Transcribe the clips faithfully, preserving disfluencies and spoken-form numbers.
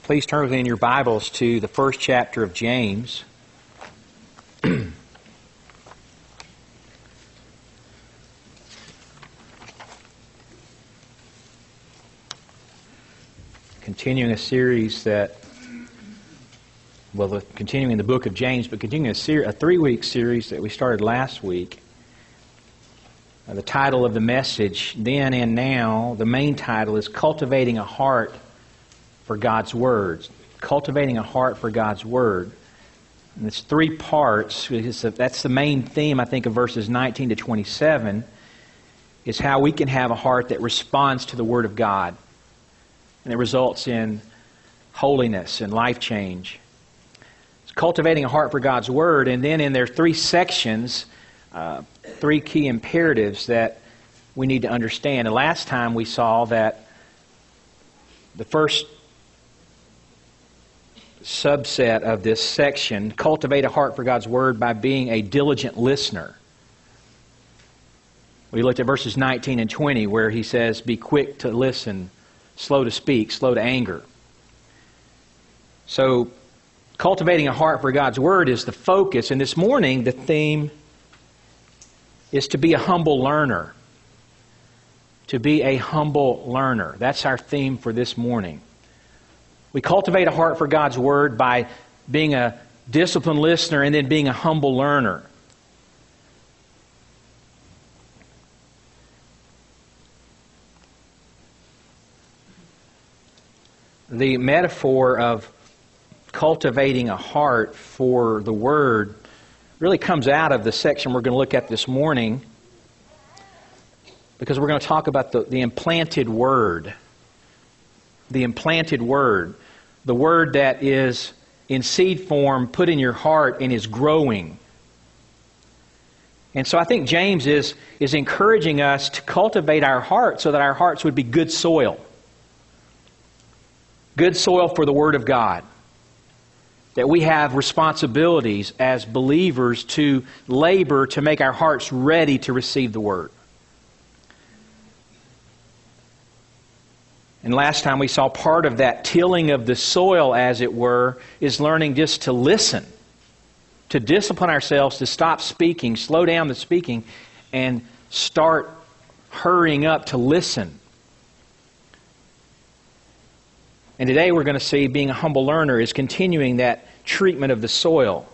Please turn with me in your Bibles to the first chapter of James. Continuing a series that, well, continuing the book of James, but continuing a, ser- a three-week series that we started last week. Uh, the title of the message, Then and Now, the main title is Cultivating a Heart for God's Word. Cultivating a Heart for God's Word. And it's three parts. It's a, that's the main theme, I think, of verses nineteen to twenty-seven, is how we can have a heart that responds to the Word of God. And it results in holiness and life change. It's cultivating a heart for God's Word, and then in their three sections, uh, three key imperatives that we need to understand. And last time we saw that the first subset of this section, cultivate a heart for God's Word by being a diligent listener. We looked at verses nineteen and twenty where he says, be quick to listen, slow to speak, slow to anger. So, cultivating a heart for God's Word is the focus. And this morning, the theme is to be a humble learner. To be a humble learner. That's our theme for this morning. We cultivate a heart for God's Word by being a disciplined listener and then being a humble learner. The metaphor of cultivating a heart for the Word really comes out of the section we're going to look at this morning, because we're going to talk about the, the implanted Word. The implanted Word. The Word that is in seed form, put in your heart, and is growing. And so I think James is, is encouraging us to cultivate our hearts so that our hearts would be good soil. Good soil for the Word of God. That we have responsibilities as believers to labor to make our hearts ready to receive the Word. And last time we saw part of that tilling of the soil, as it were, is learning just to listen. To discipline ourselves, to stop speaking, slow down the speaking, and start hurrying up to listen. And today we're going to see being a humble learner is continuing that treatment of the soil.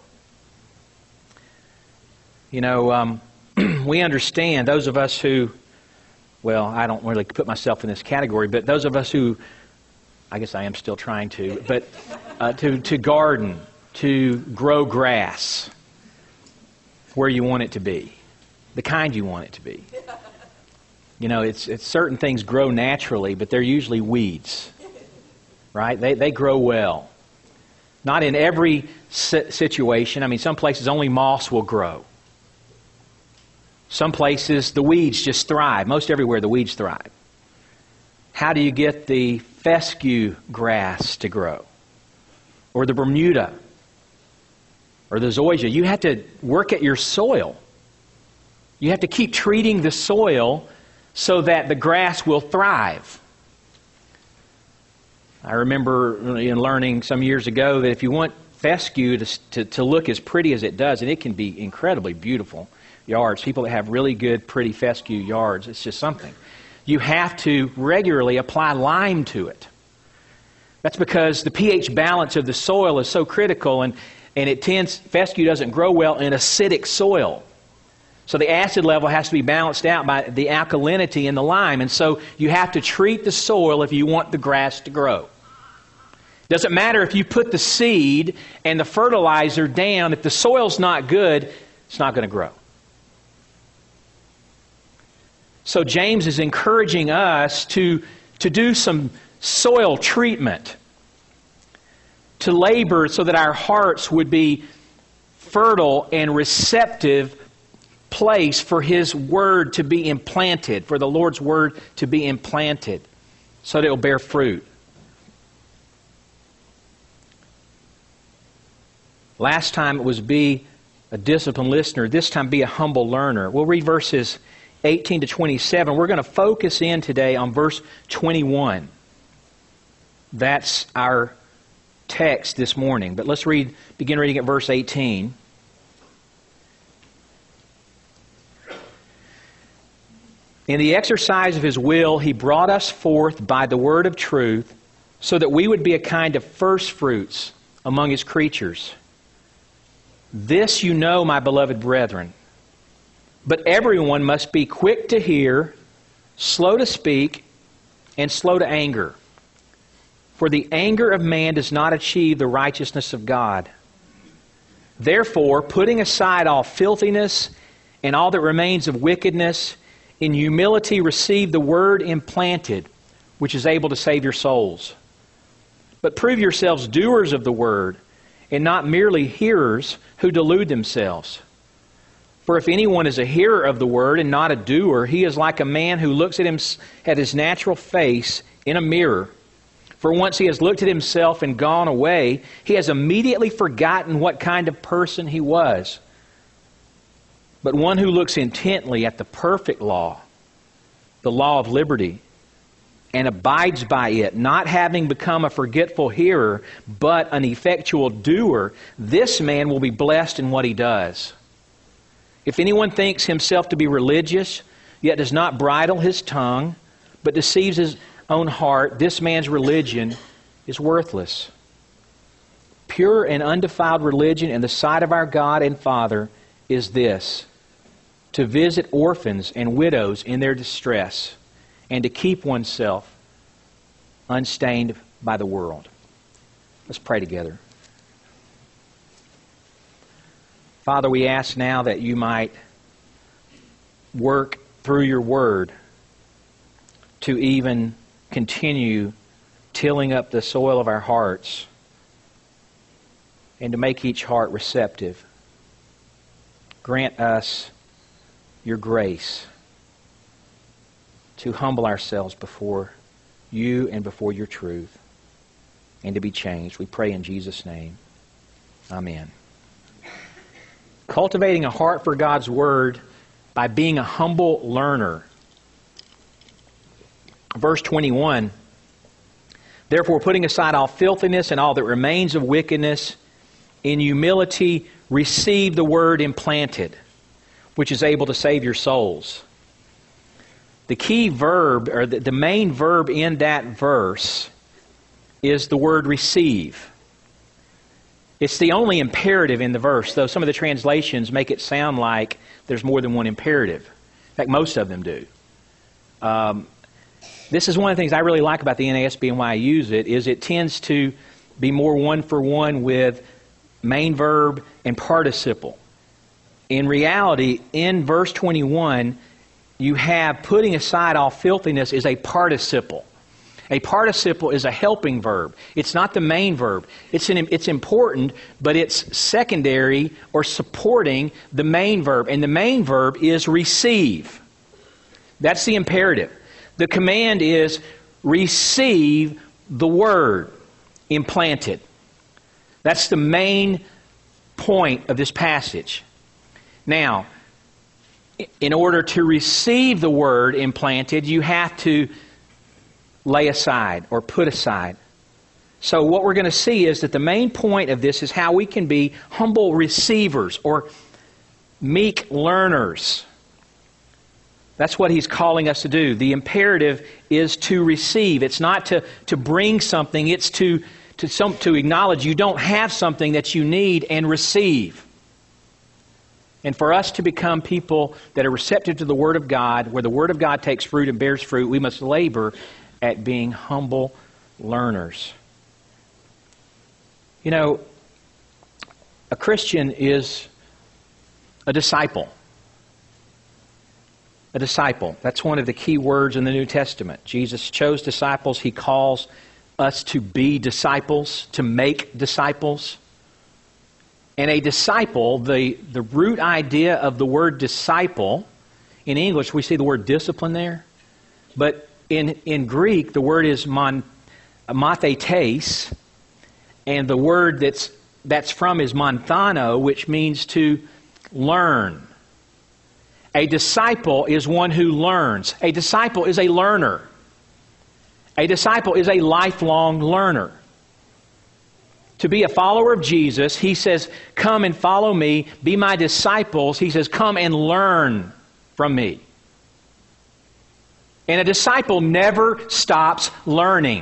You know, um, we understand, those of us who, well, I don't really put myself in this category, but those of us who, I guess I am still trying to, but uh, to, to garden, to grow grass where you want it to be, the kind you want it to be. You know, it's, it's certain things grow naturally, but they're usually weeds. Right? They they grow well. Not in every situation. I mean, some places only moss will grow. Some places the weeds just thrive. Most everywhere the weeds thrive. How do you get the fescue grass to grow? Or the Bermuda? Or the zoysia? You have to work at your soil. You have to keep treating the soil so that the grass will thrive. I remember in learning some years ago that if you want fescue to, to, to look as pretty as it does, and it can be incredibly beautiful yards, people that have really good, pretty fescue yards, it's just something. You have to regularly apply lime to it. That's because the pH balance of the soil is so critical, and, and it tends, fescue doesn't grow well in acidic soil. So the acid level has to be balanced out by the alkalinity in the lime. And so you have to treat the soil if you want the grass to grow. Doesn't matter if you put the seed and the fertilizer down. If the soil's not good, it's not going to grow. So James is encouraging us to, to do some soil treatment. To labor so that our hearts would be fertile and receptive place for His Word to be implanted, for the Lord's Word to be implanted, so that it will bear fruit. Last time it was be a disciplined listener. This time be a humble learner. We'll read verses eighteen to twenty-seven. We're going to focus in today on verse twenty-one. That's our text this morning. But let's read, begin reading at verse eighteen. In the exercise of His will, He brought us forth by the word of truth, so that we would be a kind of first fruits among His creatures. This you know, my beloved brethren. But everyone must be quick to hear, slow to speak, and slow to anger. For the anger of man does not achieve the righteousness of God. Therefore, putting aside all filthiness and all that remains of wickedness, in humility receive the word implanted, which is able to save your souls. But prove yourselves doers of the word, and not merely hearers who delude themselves. For if anyone is a hearer of the word and not a doer, he is like a man who looks at him at his natural face in a mirror. For once he has looked at himself and gone away, he has immediately forgotten what kind of person he was. But one who looks intently at the perfect law, the law of liberty, and abides by it, not having become a forgetful hearer, but an effectual doer, this man will be blessed in what he does. If anyone thinks himself to be religious, yet does not bridle his tongue, but deceives his own heart, this man's religion is worthless. Pure and undefiled religion in the sight of our God and Father is this: to visit orphans and widows in their distress, and to keep oneself unstained by the world. Let's pray together. Father, we ask now that you might work through your word to even continue tilling up the soil of our hearts and to make each heart receptive. Grant us your grace to humble ourselves before you and before your truth and to be changed. We pray in Jesus' name. Amen. Cultivating a heart for God's Word by being a humble learner. Verse twenty-one, therefore putting aside all filthiness and all that remains of wickedness, in humility receive the Word implanted, which is able to save your souls. The key verb, or the, the main verb in that verse, is the word receive. It's the only imperative in the verse, though some of the translations make it sound like there's more than one imperative. In fact, most of them do. Um, this is one of the things I really like about the N A S B and why I use it, is it tends to be more one-for-one with main verb and participle. In reality, in verse twenty-one, you have putting aside all filthiness is a participle. A participle is a helping verb. It's not the main verb. It's an, it's important, but it's secondary or supporting the main verb. And the main verb is receive. That's the imperative. The command is receive the word implanted. That's the main point of this passage. Now, in order to receive the word implanted, you have to lay aside or put aside. So what we're going to see is that the main point of this is how we can be humble receivers or meek learners. That's what he's calling us to do. The imperative is to receive. It's not to, to bring something. It's to, to, some, to acknowledge you don't have something that you need and receive. And for us to become people that are receptive to the Word of God, where the Word of God takes fruit and bears fruit, we must labor at being humble learners. You know, a Christian is a disciple. A disciple. That's one of the key words in the New Testament. Jesus chose disciples. He calls us to be disciples, to make disciples. And a disciple, the, the root idea of the word disciple, in English we see the word discipline there, but in, in Greek the word is mon, mathetes, and the word that's, that's from is monthano, which means to learn. A disciple is one who learns. A disciple is a learner. A disciple is a lifelong learner. to be a follower of Jesus, He says, come and follow me, be my disciples. He says, come and learn from me. And a disciple never stops learning.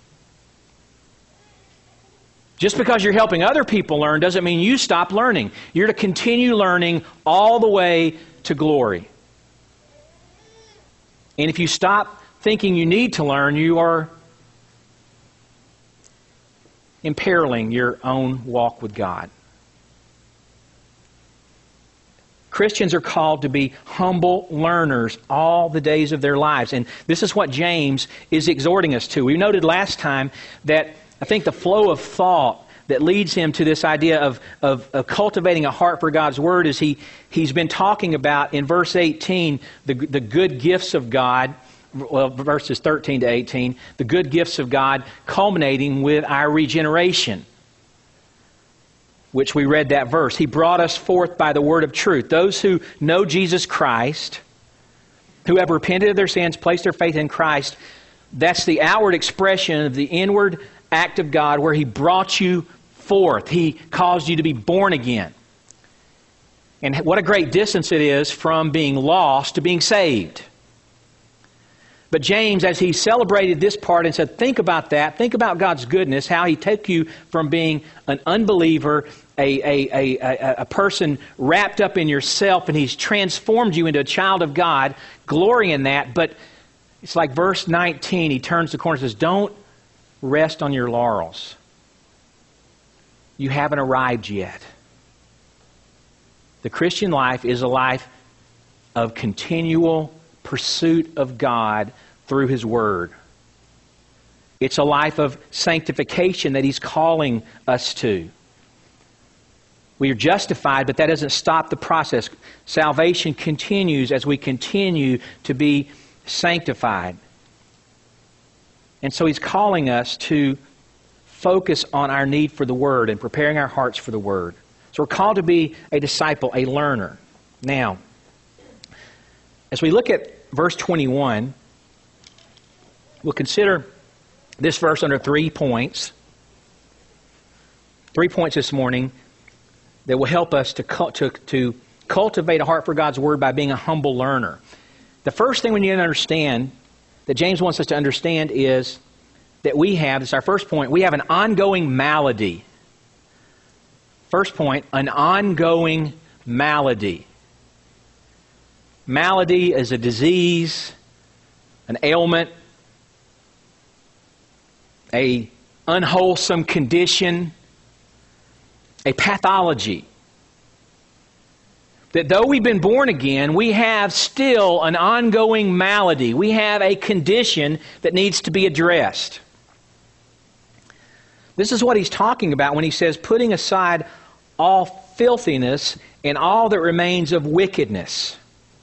Just because you're helping other people learn doesn't mean you stop learning. You're to continue learning all the way to glory. And if you stop thinking you need to learn, you are imperiling your own walk with God. Christians are called to be humble learners all the days of their lives. And this is what James is exhorting us to. We noted last time that I think the flow of thought that leads him to this idea of, of, of cultivating a heart for God's Word is he, he's been talking about in verse eighteen, the, the good gifts of God, well, verses thirteen to eighteen, the good gifts of God culminating with our regeneration, which we read that verse. He brought us forth by the word of truth. Those who know Jesus Christ, who have repented of their sins, placed their faith in Christ, that's the outward expression of the inward act of God where He brought you forth. He caused you to be born again. And what a great distance it is from being lost to being saved. But James, as he celebrated this part and said, think about that, think about God's goodness, how He took you from being an unbeliever, a, a, a, a, a person wrapped up in yourself, and He's transformed you into a child of God. Glory in that. But it's like verse nineteen, he turns the corner and says, don't rest on your laurels. You haven't arrived yet. The Christian life is a life of continual pursuit of God through His Word. It's a life of sanctification that He's calling us to. We are justified, but that doesn't stop the process. Salvation continues as we continue to be sanctified. And so He's calling us to focus on our need for the Word and preparing our hearts for the Word. So we're called to be a disciple, a learner. Now, as we look at verse twenty-one, we'll consider this verse under three points. Three points this morning that will help us to, to, to cultivate a heart for God's Word by being a humble learner. The first thing we need to understand, that James wants us to understand, is that we have, this is our first point, we have an ongoing malady. First point, an ongoing malady. Malady is a disease, an ailment, a unwholesome condition, a pathology. That though we've been born again, we have still an ongoing malady. We have a condition that needs to be addressed. This is what he's talking about when he says, putting aside all filthiness and all that remains of wickedness.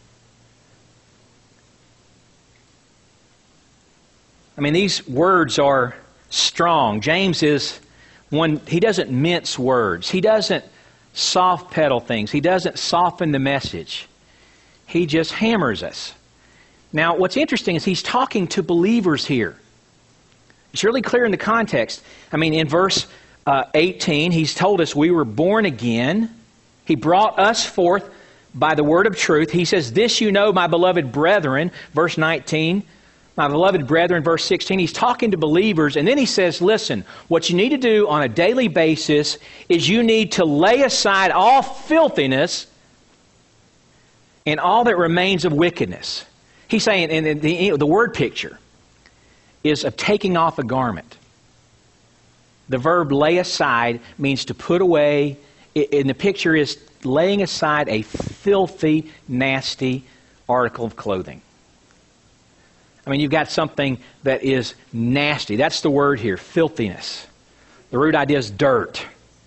I mean, these words are strong. James is one, he doesn't mince words. He doesn't soft pedal things. He doesn't soften the message. He just hammers us. Now, what's interesting is he's talking to believers here. It's really clear in the context. I mean, in verse uh, eighteen, he's told us we were born again. He brought us forth by the word of truth. He says, this you know, my beloved brethren, verse nineteen. My beloved brethren, verse sixteen, he's talking to believers, and then he says, listen, what you need to do on a daily basis is you need to lay aside all filthiness and all that remains of wickedness. He's saying, and the, the word picture is of taking off a garment. The verb lay aside means to put away, and the picture is laying aside a filthy, nasty article of clothing. I mean, you've got something that is nasty. That's the word here, filthiness. The root idea is dirt.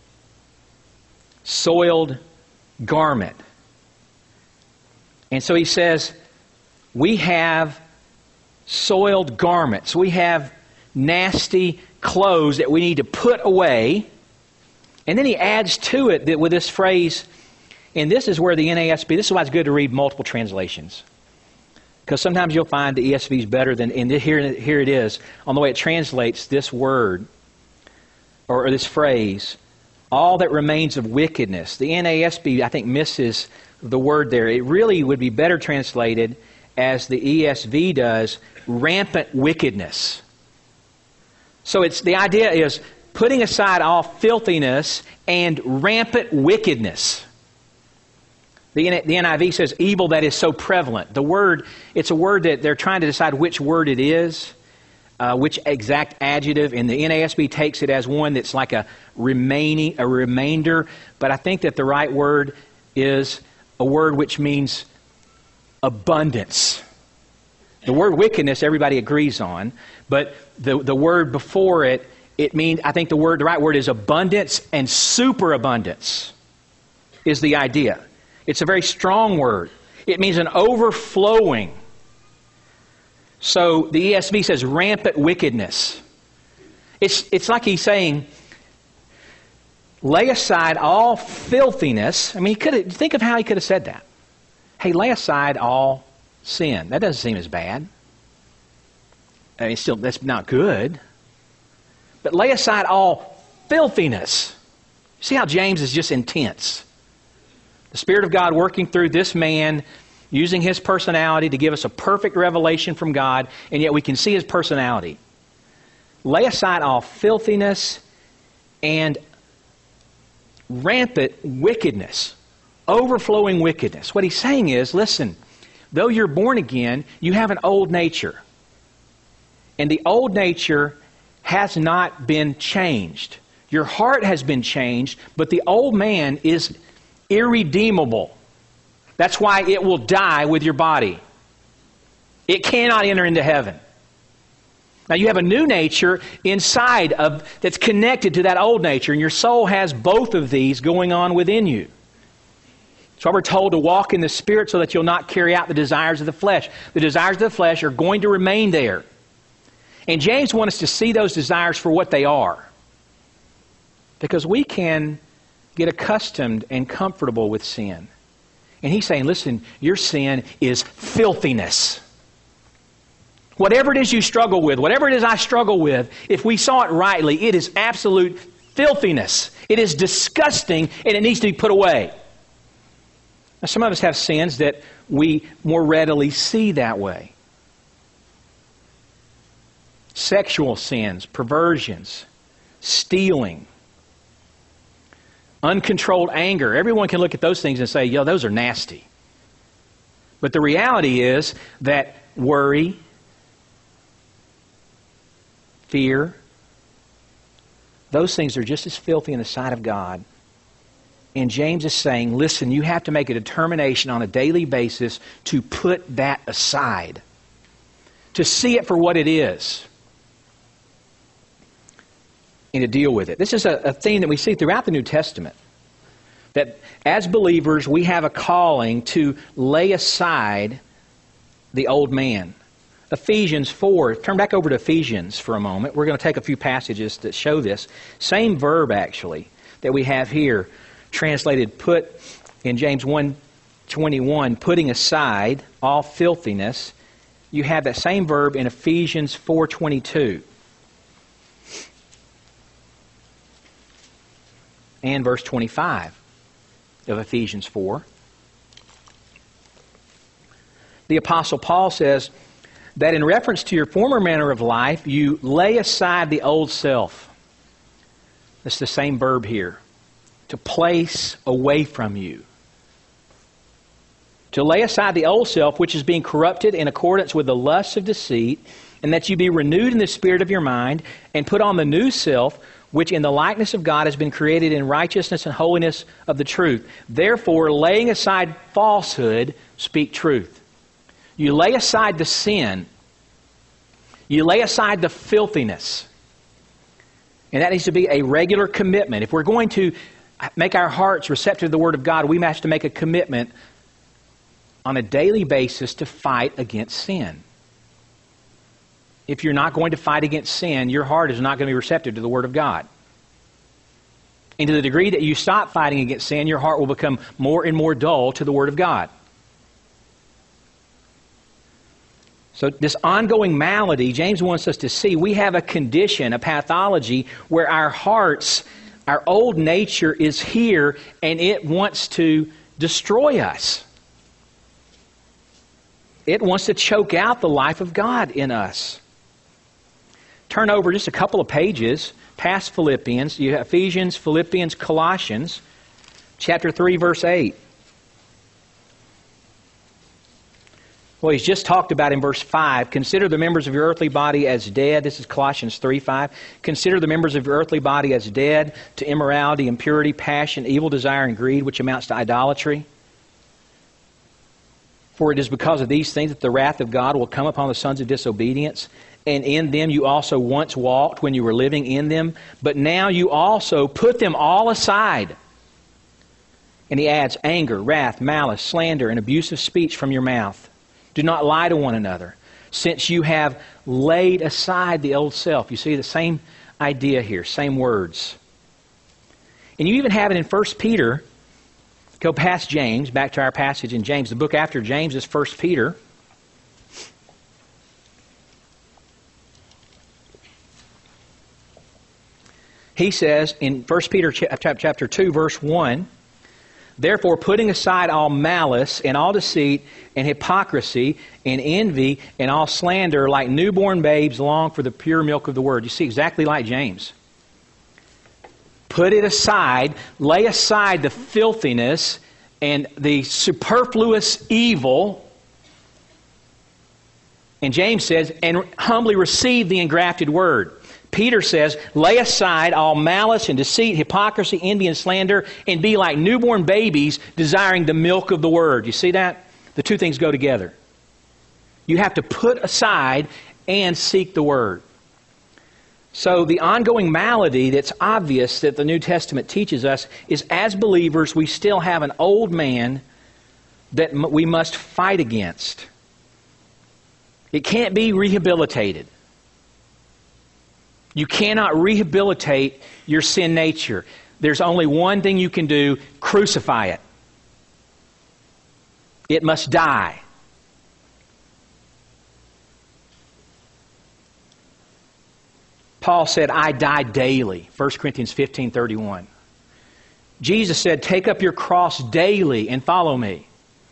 Soiled garment. And so he says, we have soiled garments. We have nasty clothes that we need to put away. And then he adds to it that with this phrase, and this is where the N A S B, this is why it's good to read multiple translations. Because sometimes you'll find the E S V is better than, and here, here it is, on the way it translates this word. or, or this phrase, all that remains of wickedness. The N A S B, I think, misses the word there. It really would be better translated as the E S V does, rampant wickedness. So it's the idea is putting aside all filthiness and rampant wickedness. The, the N I V says evil that is so prevalent. The word, it's a word that they're trying to decide which word it is, uh, which exact adjective, and the N A S B takes it as one that's like a remaining, a remainder. But I think that the right word is a word which means abundance. The word wickedness everybody agrees on, but the, the word before it, it means, I think the word, the right word is abundance and superabundance is the idea. It's a very strong word. It means an overflowing. So the E S V says rampant wickedness. It's, it's like he's saying, lay aside all filthiness. I mean, he could have, think of how he could have said that. Hey, lay aside all sin. That doesn't seem as bad. I mean, still, that's not good. But lay aside all filthiness. See how James is just intense. The Spirit of God working through this man, using his personality to give us a perfect revelation from God, and yet we can see his personality. Lay aside all filthiness and rampant wickedness, overflowing wickedness. What he's saying is, listen, though you're born again, you have an old nature. And the old nature has not been changed. Your heart has been changed, but the old man is irredeemable. That's why it will die with your body. It cannot enter into heaven. Now you have a new nature inside of that's connected to that old nature, and your soul has both of these going on within you. So we're told to walk in the Spirit so that you'll not carry out the desires of the flesh. The desires of the flesh are going to remain there. And James wants us to see those desires for what they are. Because we can get accustomed and comfortable with sin. And he's saying, listen, your sin is filthiness. Whatever it is you struggle with, whatever it is I struggle with, if we saw it rightly, it is absolute filthiness. It is disgusting and it needs to be put away. Now, some of us have sins that we more readily see that way. Sexual sins, perversions, stealing, uncontrolled anger. Everyone can look at those things and say, yo, those are nasty. But the reality is that worry, fear, those things are just as filthy in the sight of God. And James is saying, listen, you have to make a determination on a daily basis to put that aside, to see it for what it is, and to deal with it. This is a, a theme that we see throughout the New Testament, that as believers we have a calling to lay aside the old man. Ephesians four, turn back over to Ephesians for a moment. We're going to take a few passages that show this. Same verb actually that we have here, translated put in James one twenty-one, putting aside all filthiness. You have that same verb in Ephesians four twenty-two. And verse twenty-five of Ephesians four. The Apostle Paul says that in reference to your former manner of life, you lay aside the old self. It's the same verb here. To place away from you. To lay aside the old self, which is being corrupted in accordance with the lusts of deceit, and that you be renewed in the spirit of your mind, and put on the new self, which in the likeness of God has been created in righteousness and holiness of the truth. Therefore, laying aside falsehood, speak truth. You lay aside the sin. You lay aside the filthiness. And that needs to be a regular commitment. If we're going to make our hearts receptive to the Word of God, we have to make a commitment on a daily basis to fight against sin. If you're not going to fight against sin, your heart is not going to be receptive to the Word of God. And to the degree that you stop fighting against sin, your heart will become more and more dull to the Word of God. So this ongoing malady, James wants us to see we have a condition, a pathology, where our hearts, our old nature is here and it wants to destroy us. It wants to choke out the life of God in us. Turn over just a couple of pages past Philippians. You have Ephesians, Philippians, Colossians, chapter three, verse eight. Well, he's just talked about in verse five, consider the members of your earthly body as dead. This is Colossians three five. Consider the members of your earthly body as dead to immorality, impurity, passion, evil desire, and greed, which amounts to idolatry. For it is because of these things that the wrath of God will come upon the sons of disobedience. And in them you also once walked when you were living in them. But now you also put them all aside. And he adds, anger, wrath, malice, slander, and abusive speech from your mouth. Do not lie to one another, since you have laid aside the old self. You see the same idea here, same words. And you even have it in First Peter. Go past James, back to our passage in James. The book after James is First Peter. He says in First Peter chapter two, verse one, therefore, putting aside all malice and all deceit and hypocrisy and envy and all slander, like newborn babes, long for the pure milk of the word. You see, exactly like James. Put it aside, lay aside the filthiness and the superfluous evil. And James says, and humbly receive the engrafted word. Peter says, lay aside all malice and deceit, hypocrisy, envy, and slander, and be like newborn babies desiring the milk of the word. You see that? The two things go together. You have to put aside and seek the word. So the ongoing malady that's obvious that the New Testament teaches us is, as believers, we still have an old man that we must fight against. It can't be rehabilitated. You cannot rehabilitate your sin nature. There's only one thing you can do: crucify it. It must die. Paul said, I die daily, First Corinthians fifteen thirty-one. Jesus said, take up your cross daily and follow me.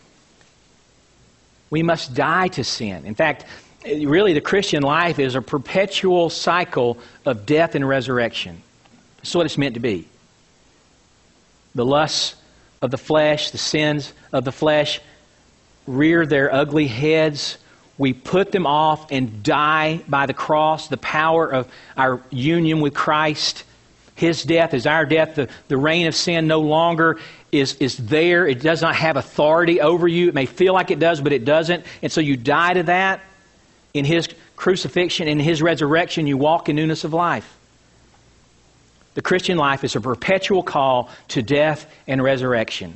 We must die to sin. In fact, really, the Christian life is a perpetual cycle of death and resurrection. That's what it's meant to be. The lusts of the flesh, the sins of the flesh, rear their ugly heads. We put them off and die by the cross, the power of our union with Christ. His death is our death. The, the reign of sin no longer is, is there. It does not have authority over you. It may feel like it does, but it doesn't. And so you die to that. In His crucifixion, in His resurrection, you walk in newness of life. The Christian life is a perpetual call to death and resurrection.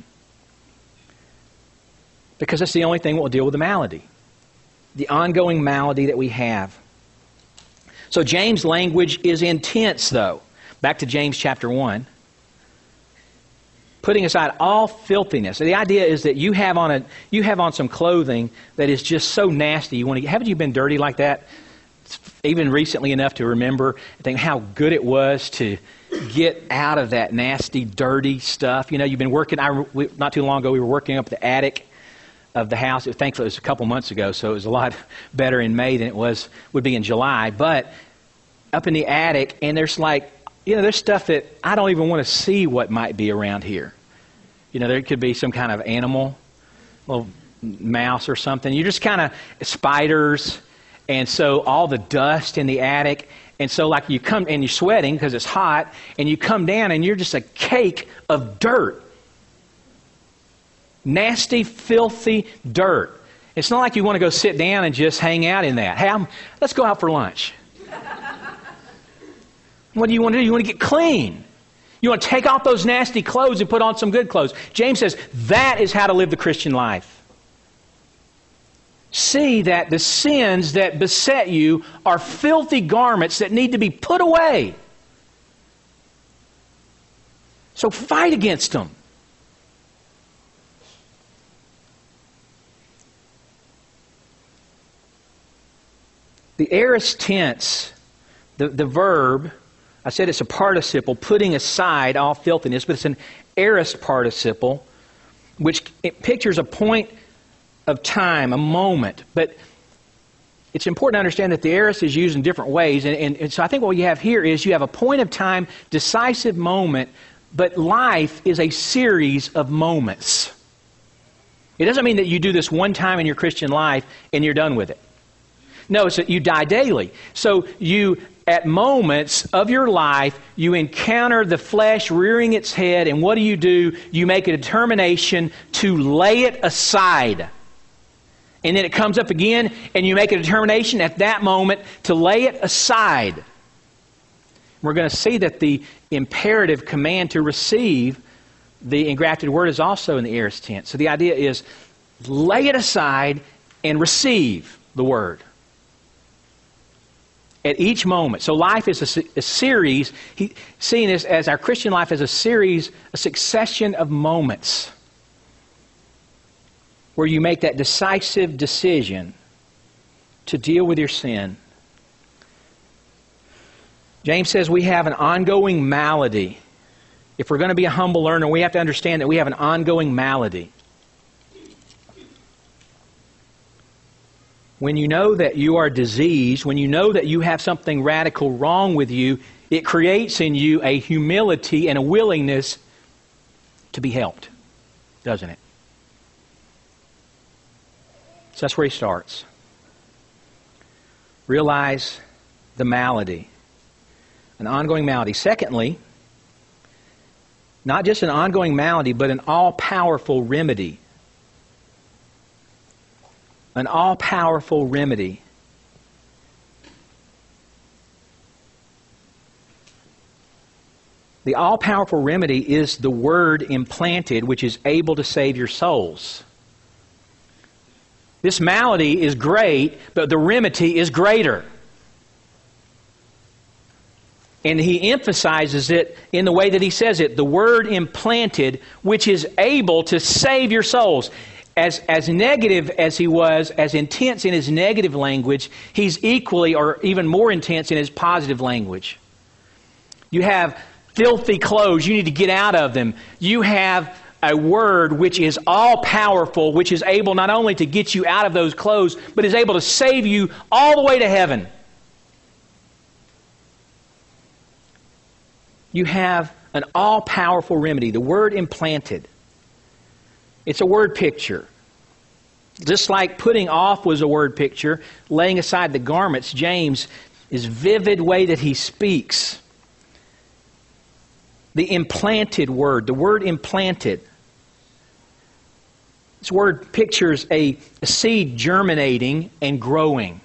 Because that's the only thing that will deal with the malady. The ongoing malady that we have. So James' language is intense, though. Back to James chapter one. Putting aside all filthiness. The idea is that you have on a you have on some clothing that is just so nasty. You want to haven't you been dirty like that? Even recently enough to remember and think how good it was to get out of that nasty, dirty stuff. You know, you've been working. I we, not too long ago we were working up the attic of the house. It, thankfully, it was a couple months ago, so it was a lot better in May than it was would be in July. But up in the attic, and there's like. You know, there's stuff that I don't even want to see what might be around here. You know, there could be some kind of animal, little mouse or something. You're just kind of spiders. And so all the dust in the attic. And so like you come and you're sweating because it's hot. And you come down and you're just a cake of dirt. Nasty, filthy dirt. It's not like you want to go sit down and just hang out in that. Hey, I'm, let's go out for lunch. What do you want to do? You want to get clean. You want to take off those nasty clothes and put on some good clothes. James says that is how to live the Christian life. See that the sins that beset you are filthy garments that need to be put away. So fight against them. The aorist tense, the, the verb, I said it's a participle, putting aside all filthiness, but it's an aorist participle, which it pictures a point of time, a moment. But it's important to understand that the aorist is used in different ways. And, and, and so I think what you have here is you have a point of time, decisive moment, but life is a series of moments. It doesn't mean that you do this one time in your Christian life and you're done with it. No, it's that you die daily. So you, at moments of your life, you encounter the flesh rearing its head, and what do you do? You make a determination to lay it aside. And then it comes up again, and you make a determination at that moment to lay it aside. We're going to see that the imperative command to receive the engrafted word is also in the aorist tense. So the idea is lay it aside and receive the word at each moment. So life is a, a series, he, seeing this as our Christian life as a series, a succession of moments where you make that decisive decision to deal with your sin. James says we have an ongoing malady. If we're going to be a humble learner, we have to understand that we have an ongoing malady. When you know that you are diseased, when you know that you have something radical wrong with you, it creates in you a humility and a willingness to be helped, doesn't it? So that's where he starts. Realize the malady, an ongoing malady. Secondly, not just an ongoing malady, but an all-powerful remedy. An all-powerful remedy. The all-powerful remedy is the word implanted, which is able to save your souls. This malady is great, but the remedy is greater. And he emphasizes it in the way that he says it. The word implanted, which is able to save your souls. As, as negative as he was, as intense in his negative language, he's equally or even more intense in his positive language. You have filthy clothes, you need to get out of them. You have a word which is all-powerful, which is able not only to get you out of those clothes, but is able to save you all the way to heaven. You have an all-powerful remedy, the word implanted. It's a word picture. Just like putting off was a word picture, laying aside the garments, James, is vivid way that he speaks. The implanted word, the word implanted. This word pictures a, a seed germinating and growing,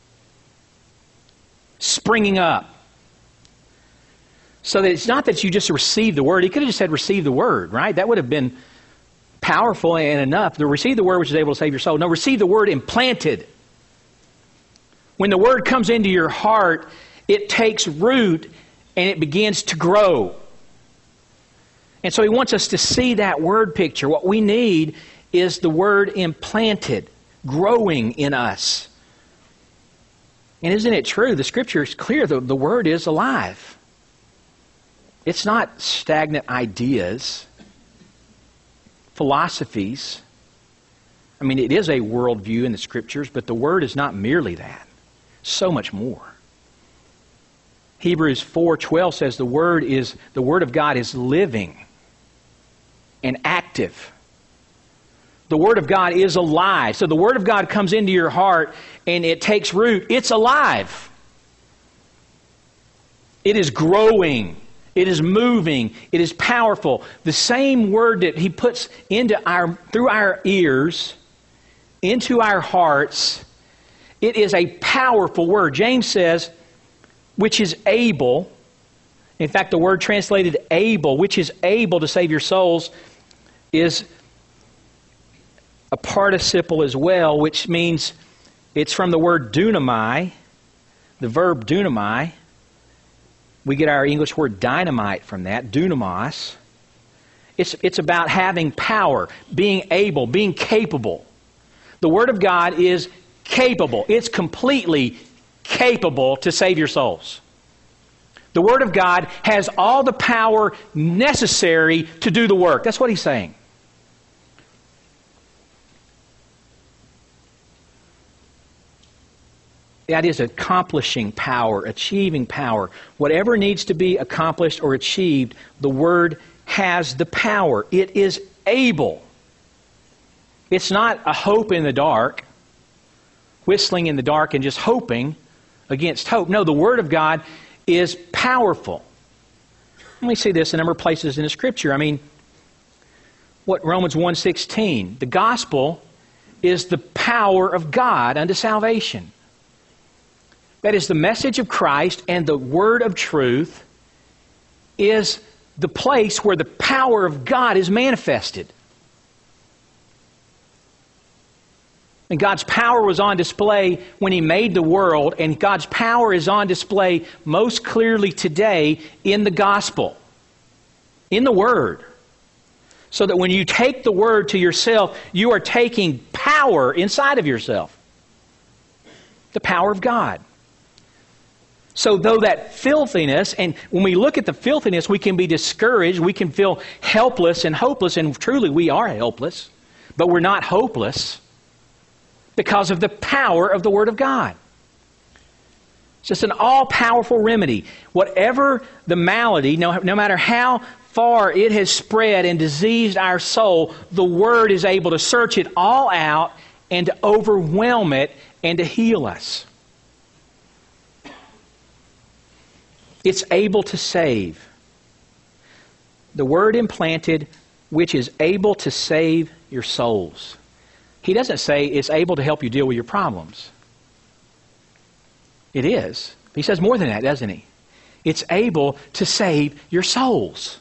springing up. So that it's not that you just receive the word. He could have just said receive the word, right? That would have been powerful and enough. To receive the word which is able to save your soul. No, receive the word implanted. When the word comes into your heart, it takes root and it begins to grow. And so he wants us to see that word picture. What we need is the word implanted, growing in us. And isn't it true? The Scripture is clear. The, the word is alive. It's not stagnant ideas, philosophies. I mean, it is a worldview in the Scriptures, but the Word is not merely that. So much more. Hebrews four twelve says the Word is the Word of God is living and active. The Word of God is alive. So the Word of God comes into your heart and it takes root. It's alive. It is growing. It is moving. It is powerful. The same word that He puts into our through our ears, into our hearts, it is a powerful word. James says, which is able. In fact, the word translated able, which is able to save your souls, is a participle as well, which means it's from the word dunamai, the verb dunamai. We get our English word dynamite from that, dunamos. It's, it's about having power, being able, being capable. The Word of God is capable. It's completely capable to save your souls. The Word of God has all the power necessary to do the work. That's what he's saying. The idea is accomplishing power, achieving power. Whatever needs to be accomplished or achieved, the Word has the power. It is able. It's not a hope in the dark, whistling in the dark and just hoping against hope. No, the Word of God is powerful. Let me see this in a number of places in the Scripture. I mean, what Romans one sixteen, the gospel is the power of God unto salvation. That is, the message of Christ and the word of truth is the place where the power of God is manifested. And God's power was on display when He made the world, and God's power is on display most clearly today in the gospel, in the Word. So that when you take the Word to yourself, you are taking power inside of yourself. The power of God. So though that filthiness, and when we look at the filthiness, we can be discouraged, we can feel helpless and hopeless, and truly we are helpless, but we're not hopeless because of the power of the Word of God. It's just an all-powerful remedy. Whatever the malady, no, no matter how far it has spread and diseased our soul, the Word is able to search it all out and to overwhelm it and to heal us. It's able to save. The Word implanted, which is able to save your souls. He doesn't say it's able to help you deal with your problems. It is. He says more than that, doesn't he? It's able to save your souls.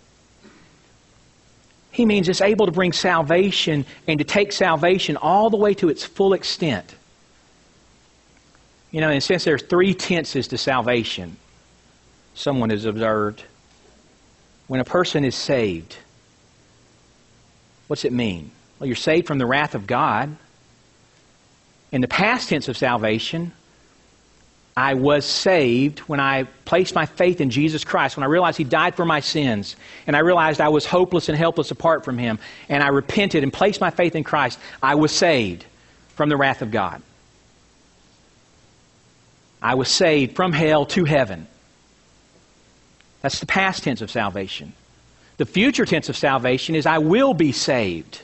He means it's able to bring salvation and to take salvation all the way to its full extent. You know, in a sense, there's three tenses to salvation. Someone has observed. When a person is saved, what's it mean? Well, you're saved from the wrath of God. In the past tense of salvation, I was saved when I placed my faith in Jesus Christ, when I realized He died for my sins, and I realized I was hopeless and helpless apart from Him, and I repented and placed my faith in Christ. I was saved from the wrath of God. I was saved from hell to heaven. That's the past tense of salvation. The future tense of salvation is I will be saved.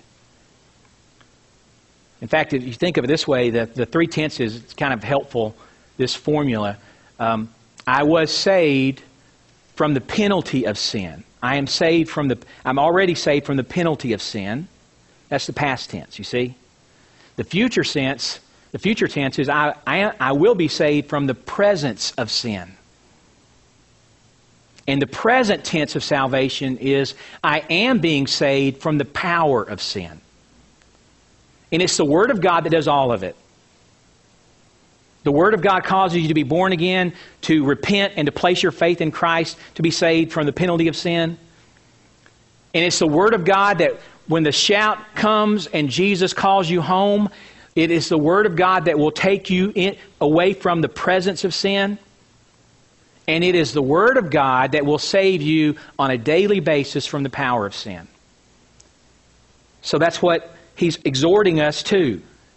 In fact, if you think of it this way, the, the three tenses, it's kind of helpful, this formula. Um, I was saved from the penalty of sin. I am saved from the, I'm already saved from the penalty of sin. That's the past tense, you see. The future sense, the future tense is I, I, I will be saved from the presence of sin. And the present tense of salvation is I am being saved from the power of sin. And it's the Word of God that does all of it. The Word of God causes you to be born again, to repent and to place your faith in Christ, to be saved from the penalty of sin. And it's the Word of God that when the shout comes and Jesus calls you home, it is the Word of God that will take you in, away from the presence of sin. And it is the Word of God that will save you on a daily basis from the power of sin. So that's what he's exhorting us to.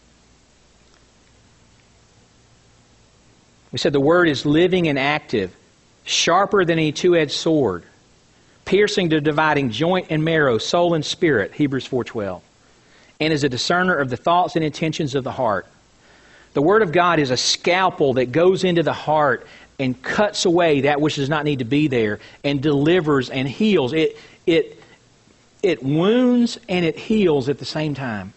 We said the Word is living and active, sharper than any two-edged sword, piercing to dividing joint and marrow, soul and spirit, Hebrews four twelve, and is a discerner of the thoughts and intentions of the heart. The Word of God is a scalpel that goes into the heart and cuts away that which does not need to be there, and delivers and heals. It, it, it wounds and it heals at the same time.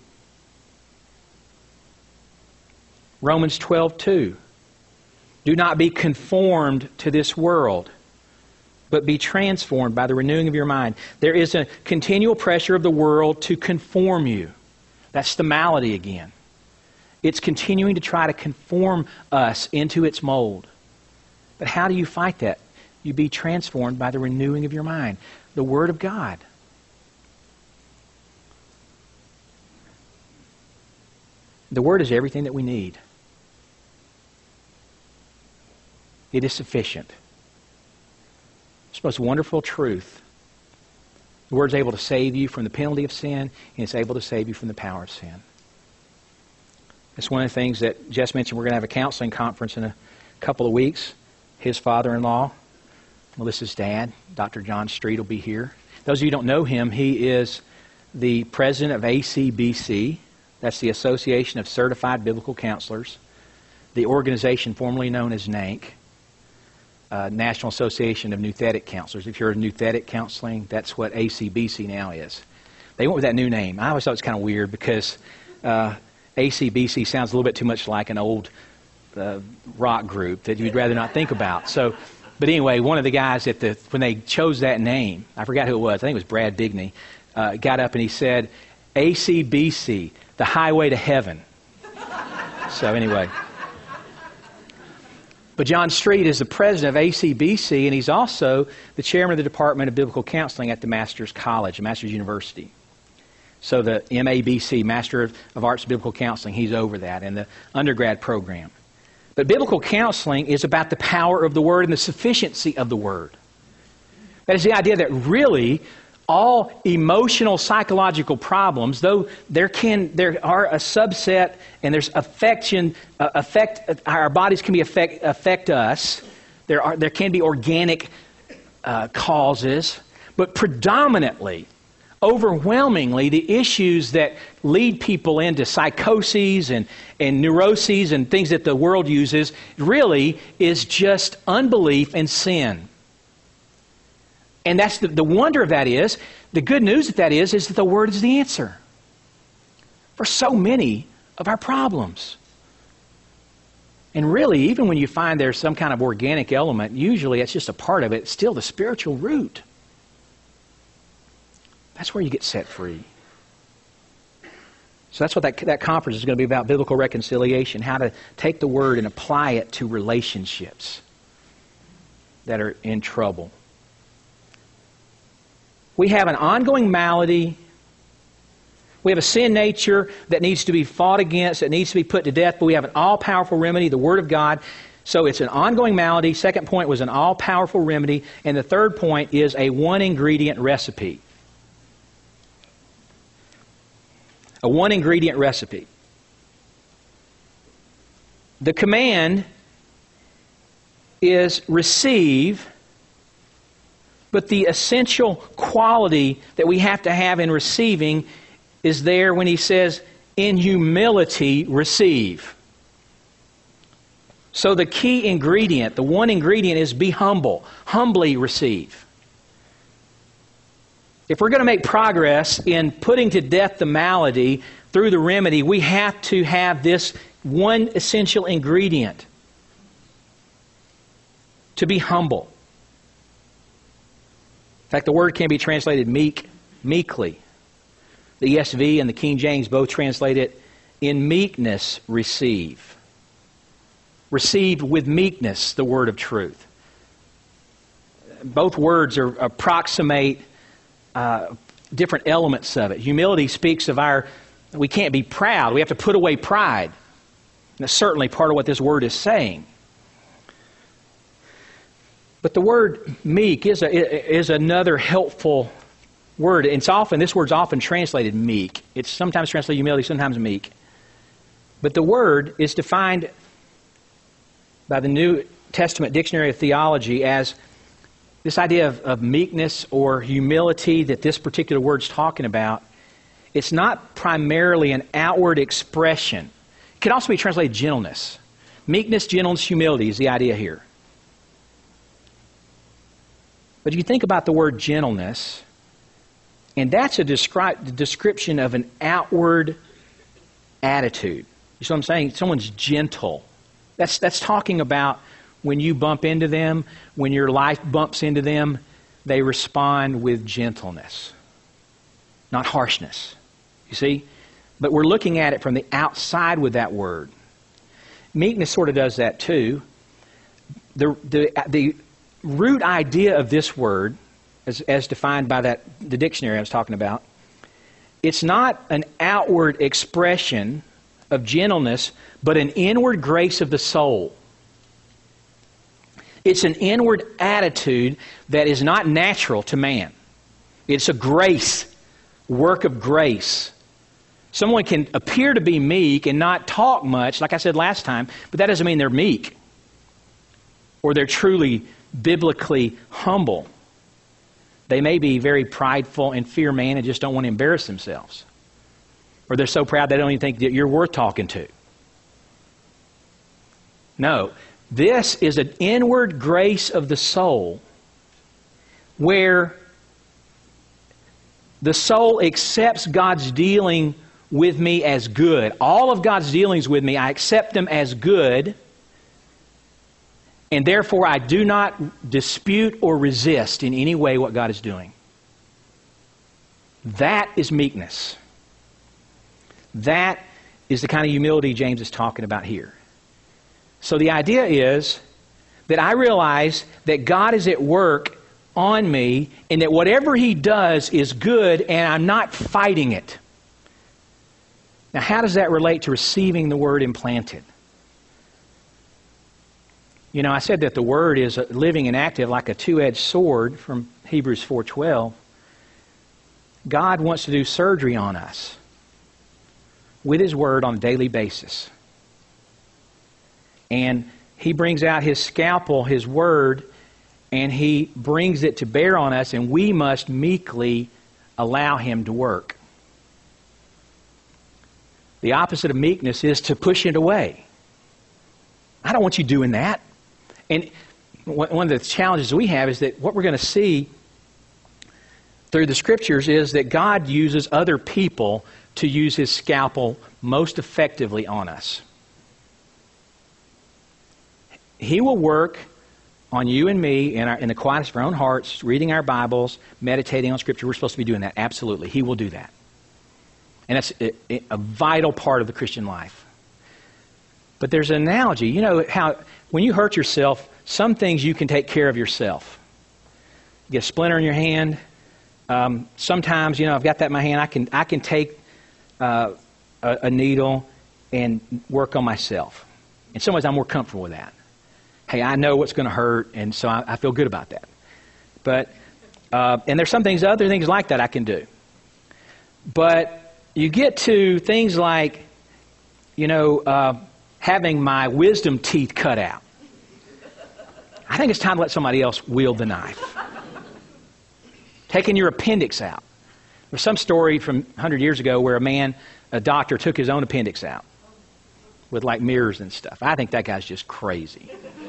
Romans twelve two. Do not be conformed to this world, but be transformed by the renewing of your mind. There is a continual pressure of the world to conform you. That's the malady again. It's continuing to try to conform us into its mold. But how do you fight that? You be transformed by the renewing of your mind. The Word of God. The Word is everything that we need. It is sufficient. It's the most wonderful truth. The Word's able to save you from the penalty of sin, and it's able to save you from the power of sin. It's one of the things that Jess mentioned. We're going to have a counseling conference in a couple of weeks. His father-in-law, Melissa's dad, Doctor John Street, will be here. Those of you who don't know him, he is the president of A C B C. That's the Association of Certified Biblical Counselors, the organization formerly known as N A N C, uh, National Association of Nouthetic Counselors. If you're a Nouthetic Counseling, that's what A C B C now is. They went with that new name. I always thought it was kind of weird because uh, A C B C sounds a little bit too much like an old uh, rock group that you'd rather not think about. So, but anyway, one of the guys at the when they chose that name, I forgot who it was. I think it was Brad Bigney. Uh, got up and he said, A C B C, the highway to heaven. So anyway. But John Street is the president of A C B C, and he's also the chairman of the Department of Biblical Counseling at the Master's College, the Master's University. So the M A B C, Master of Arts in Biblical Counseling, he's over that, and the undergrad program. But biblical counseling is about the power of the Word and the sufficiency of the Word. That is the idea that really all emotional, psychological problems, though there can there are a subset and there's affection, uh, affect our bodies can be affect affect us. There are there can be organic uh, causes, but predominantly, overwhelmingly, the issues that lead people into psychoses and and neuroses and things that the world uses really is just unbelief and sin. And that's the, the wonder of that is, the good news of that is, is that the Word is the answer for so many of our problems. And really, even when you find there's some kind of organic element, usually it's just a part of it, it's still the spiritual root. That's where you get set free. So that's what that, that conference is going to be about, biblical reconciliation, how to take the Word and apply it to relationships that are in trouble. We have an ongoing malady. We have a sin nature that needs to be fought against, that needs to be put to death, but we have an all-powerful remedy, the Word of God. So it's an ongoing malady. Second point was an all-powerful remedy. And the third point is a one-ingredient recipe. A one-ingredient recipe. The command is receive, but the essential quality that we have to have in receiving is there when he says, in humility receive. So the key ingredient, the one ingredient is be humble. Humbly receive. If we're going to make progress in putting to death the malady through the remedy, we have to have this one essential ingredient. To be humble. In fact, the word can be translated meek, meekly. The E S V and the King James both translate it, in meekness receive. Receive with meekness the word of truth. Both words are approximate uh, different elements of it. Humility speaks of our, we can't be proud. We have to put away pride. And that's certainly part of what this word is saying. But the word meek is a, is another helpful word. It's often, this word's often translated meek. It's sometimes translated humility, sometimes meek. But the word is defined by the New Testament Dictionary of Theology as this idea of, of meekness or humility that this particular word's talking about. It's not primarily an outward expression. It can also be translated gentleness. Meekness, gentleness, humility is the idea here. But you think about the word gentleness, and that's a descri- description of an outward attitude. You see what I'm saying? Someone's gentle. That's, that's talking about when you bump into them, when your life bumps into them, they respond with gentleness, not harshness. You see? But we're looking at it from the outside with that word. Meekness sort of does that too. The, the, the root idea of this word, as, as defined by that the dictionary I was talking about, it's not an outward expression of gentleness, but an inward grace of the soul. It's an inward attitude that is not natural to man. It's a grace, work of grace. Someone can appear to be meek and not talk much, like I said last time, but that doesn't mean they're meek or they're truly biblically humble. They may be very prideful and fear man and just don't want to embarrass themselves. Or they're so proud they don't even think that you're worth talking to. No, this is an inward grace of the soul where the soul accepts God's dealing with me as good. All of God's dealings with me, I accept them as good, and therefore I do not dispute or resist in any way what God is doing. That is meekness. That is the kind of humility James is talking about here. So the idea is that I realize that God is at work on me and that whatever He does is good and I'm not fighting it. Now, how does that relate to receiving the Word implanted? You know, I said that the Word is living and active like a two-edged sword from Hebrews four twelve. God wants to do surgery on us with His Word on a daily basis. And He brings out His scalpel, His Word, and He brings it to bear on us, and we must meekly allow Him to work. The opposite of meekness is to push it away. I don't want you doing that. And one of the challenges we have is that what we're going to see through the Scriptures is that God uses other people to use His scalpel most effectively on us. He will work on you and me in, our, in the quietest of our own hearts, reading our Bibles, meditating on Scripture. We're supposed to be doing that. Absolutely. He will do that. And that's a, a vital part of the Christian life. But there's an analogy. You know how when you hurt yourself, some things you can take care of yourself. You get a splinter in your hand. Um, sometimes, you know, I've got that in my hand. I can I can take uh, a, a needle and work on myself. In some ways, I'm more comfortable with that. Hey, I know what's going to hurt, and so I, I feel good about that. But uh, and there's some things, other things like that I can do. But you get to things like, you know, uh, having my wisdom teeth cut out. I think it's time to let somebody else wield the knife. Taking your appendix out. There's some story from one hundred years ago where a man, a doctor, took his own appendix out with like mirrors and stuff. I think that guy's just crazy.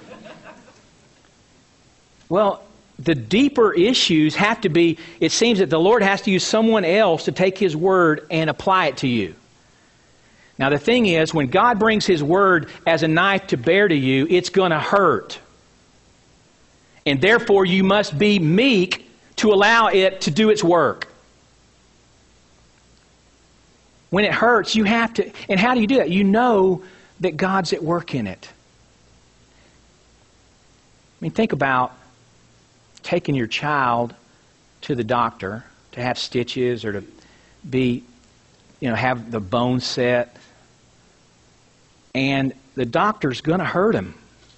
Well, the deeper issues have to be, it seems that the Lord has to use someone else to take His Word and apply it to you. Now the thing is, when God brings His Word as a knife to bear to you, it's going to hurt. And therefore you must be meek to allow it to do its work. When it hurts, you have to, and how do you do that? You know that God's at work in it. I mean, think about taking your child to the doctor to have stitches or to be, you know, have the bone set. And the doctor's going to hurt him.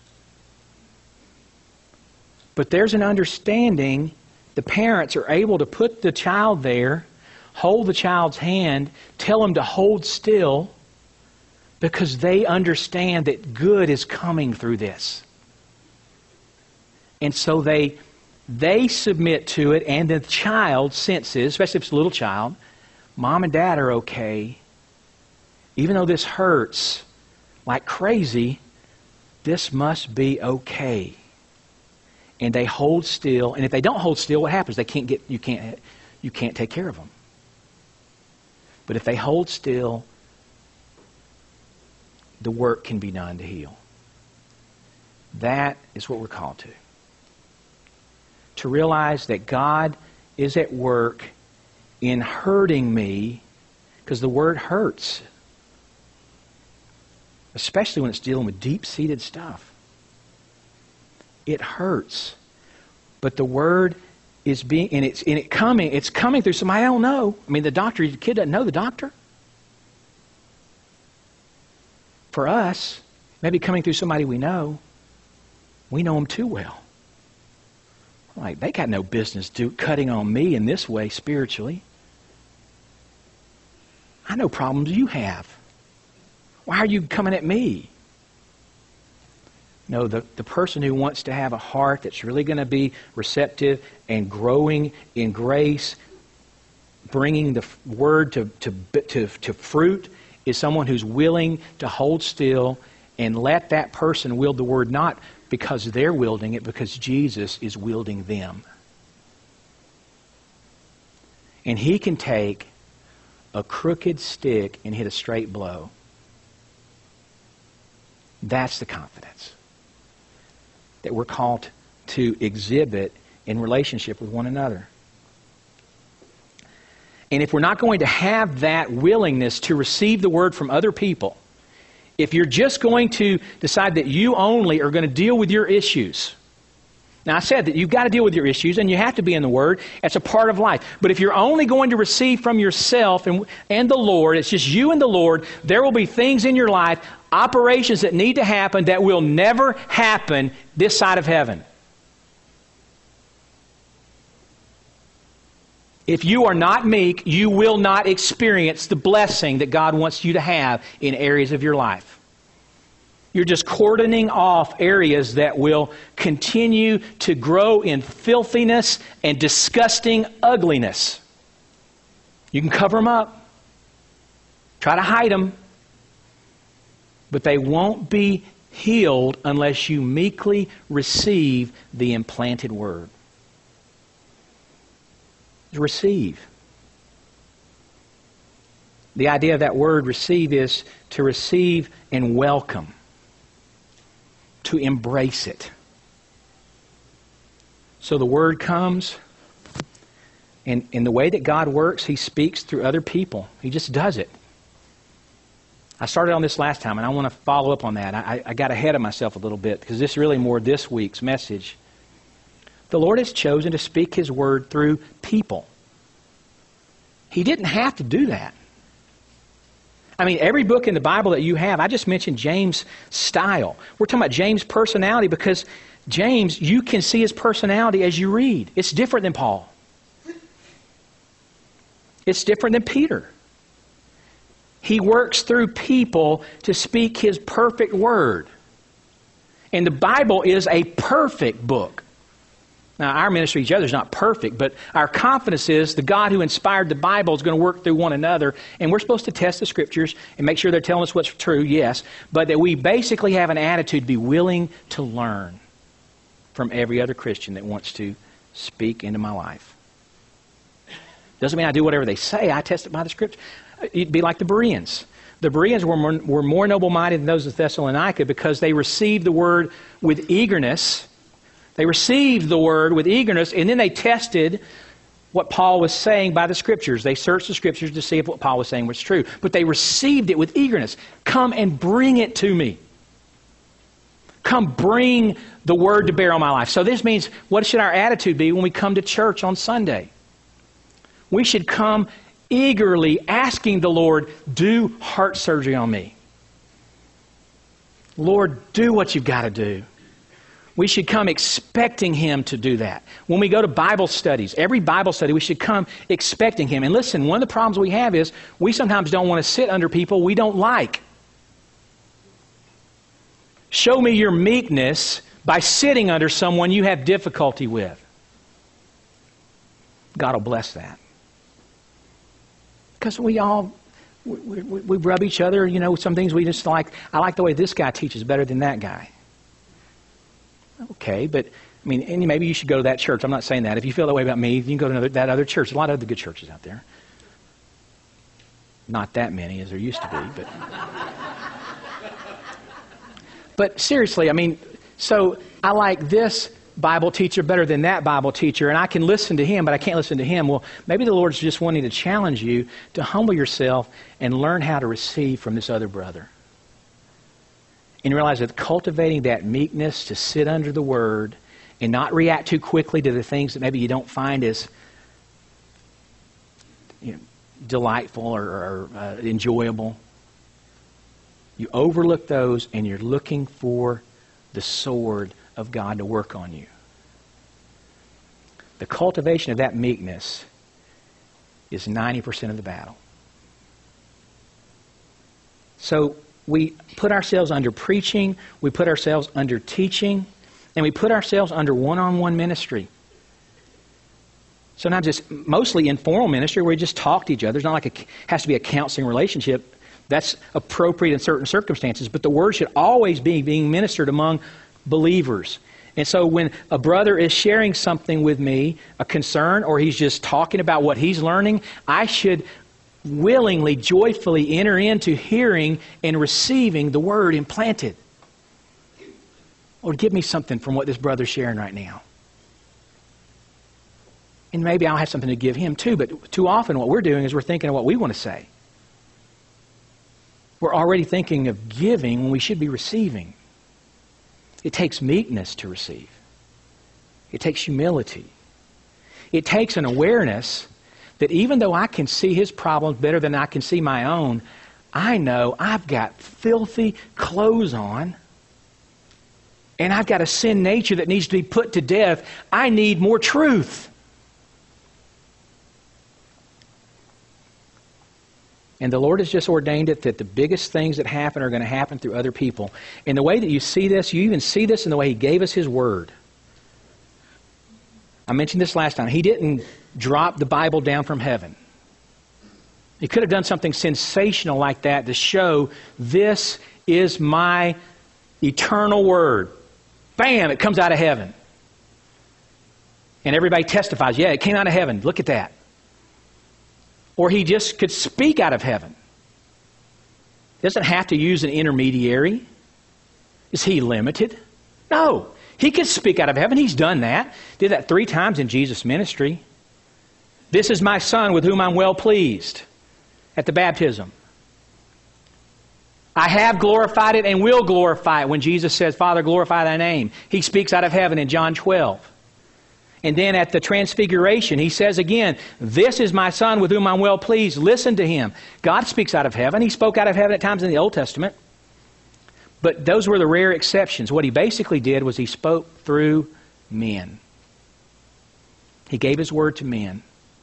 But there's an understanding. The parents are able to put the child there, hold the child's hand, tell him to hold still, because they understand that good is coming through this. And so they they submit to it, and the child senses, especially if it's a little child, Mom and Dad are okay. Even though this hurts like crazy, this must be okay. And they hold still, and if they don't hold still, what happens? They can't get you can't you can't take care of them. But if they hold still, the work can be done to heal. That is what we're called to. To realize that God is at work in hurting me, because the Word hurts. Especially when it's dealing with deep-seated stuff. It hurts. But the Word is being, and it's, and it coming, it's coming through somebody I don't know. I mean, the doctor, the kid doesn't know the doctor. For us, maybe coming through somebody we know. We know them too well. Like, they got no business do, cutting on me in this way spiritually. I know problems you have. Why are you coming at me? No, the, the person who wants to have a heart that's really going to be receptive and growing in grace, bringing the word to, to, to, to fruit, is someone who's willing to hold still and let that person wield the word, not because they're wielding it, because Jesus is wielding them. And He can take a crooked stick and hit a straight blow. That's the confidence that we're called to exhibit in relationship with one another. And if we're not going to have that willingness to receive the word from other people, if you're just going to decide that you only are going to deal with your issues. Now, I said that you've got to deal with your issues and you have to be in the Word. It's a part of life. But if you're only going to receive from yourself and, and the Lord, it's just you and the Lord, there will be things in your life, operations that need to happen that will never happen this side of heaven. If you are not meek, you will not experience the blessing that God wants you to have in areas of your life. You're just cordoning off areas that will continue to grow in filthiness and disgusting ugliness. You can cover them up. Try to hide them. But they won't be healed unless you meekly receive the implanted word. Receive. The idea of that word receive is to receive and welcome. To embrace it. So the word comes, and in the way that God works, He speaks through other people. He just does it. I started on this last time, and I want to follow up on that. I, I got ahead of myself a little bit, because this is really more this week's message. The Lord has chosen to speak His word through people. He didn't have to do that. I mean, every book in the Bible that you have, I just mentioned James' style. We're talking about James' personality because James, you can see his personality as you read. It's different than Paul. It's different than Peter. He works through people to speak His perfect word. And the Bible is a perfect book. Now, our ministry to each other is not perfect, but our confidence is the God who inspired the Bible is going to work through one another, and we're supposed to test the Scriptures and make sure they're telling us what's true, yes, but that we basically have an attitude to be willing to learn from every other Christian that wants to speak into my life. Doesn't mean I do whatever they say. I test it by the Scripture. It'd be like the Bereans. The Bereans were more, were more noble-minded than those of Thessalonica because they received the Word with eagerness. They received the Word with eagerness, and then they tested what Paul was saying by the Scriptures. They searched the Scriptures to see if what Paul was saying was true. But they received it with eagerness. Come and bring it to me. Come bring the Word to bear on my life. So this means, what should our attitude be when we come to church on Sunday? We should come eagerly asking the Lord, do heart surgery on me. Lord, do what you've got to do. We should come expecting Him to do that. When we go to Bible studies, every Bible study, we should come expecting Him. And listen, one of the problems we have is we sometimes don't want to sit under people we don't like. Show me your meekness by sitting under someone you have difficulty with. God will bless that. Because we all, we, we, we rub each other, you know, some things we just like. I like the way this guy teaches better than that guy. Okay, but, I mean, and maybe you should go to that church. I'm not saying that. If you feel that way about me, you can go to another, that other church. There's a lot of other good churches out there. Not that many as there used to be, but... But seriously, I mean, so I like this Bible teacher better than that Bible teacher, and I can listen to him, but I can't listen to him. Well, maybe the Lord's just wanting to challenge you to humble yourself and learn how to receive from this other brother. And realize that cultivating that meekness to sit under the Word and not react too quickly to the things that maybe you don't find as, you know, delightful or, or uh, enjoyable. You overlook those and you're looking for the sword of God to work on you. The cultivation of that meekness is ninety percent of the battle. So we put ourselves under preaching, we put ourselves under teaching, and we put ourselves under one-on-one ministry. Sometimes it's mostly informal ministry where we just talk to each other. It's not like it has to be a counseling relationship. That's appropriate in certain circumstances, but the Word should always be being ministered among believers. And so when a brother is sharing something with me, a concern, or he's just talking about what he's learning, I should willingly, joyfully enter into hearing and receiving the Word implanted. Lord, give me something from what this brother's sharing right now. And maybe I'll have something to give him too, but too often what we're doing is we're thinking of what we want to say. We're already thinking of giving when we should be receiving. It takes meekness to receive. It takes humility. It takes an awareness that even though I can see his problems better than I can see my own, I know I've got filthy clothes on and I've got a sin nature that needs to be put to death. I need more truth. And the Lord has just ordained it that the biggest things that happen are going to happen through other people. And the way that you see this, you even see this in the way He gave us His Word. I mentioned this last time. He didn't drop the Bible down from heaven. He could have done something sensational like that to show this is my eternal Word. Bam! It comes out of heaven. And everybody testifies, yeah, it came out of heaven. Look at that. Or He just could speak out of heaven. He doesn't have to use an intermediary. Is He limited? No. He could speak out of heaven. He's done that. Did that three times in Jesus' ministry. This is my Son with whom I'm well pleased at the baptism. I have glorified it and will glorify it when Jesus says, Father, glorify Thy name. He speaks out of heaven in John twelve. And then at the Transfiguration, He says again, this is my Son with whom I'm well pleased. Listen to Him. God speaks out of heaven. He spoke out of heaven at times in the Old Testament. But those were the rare exceptions. What He basically did was He spoke through men. He gave His Word to men.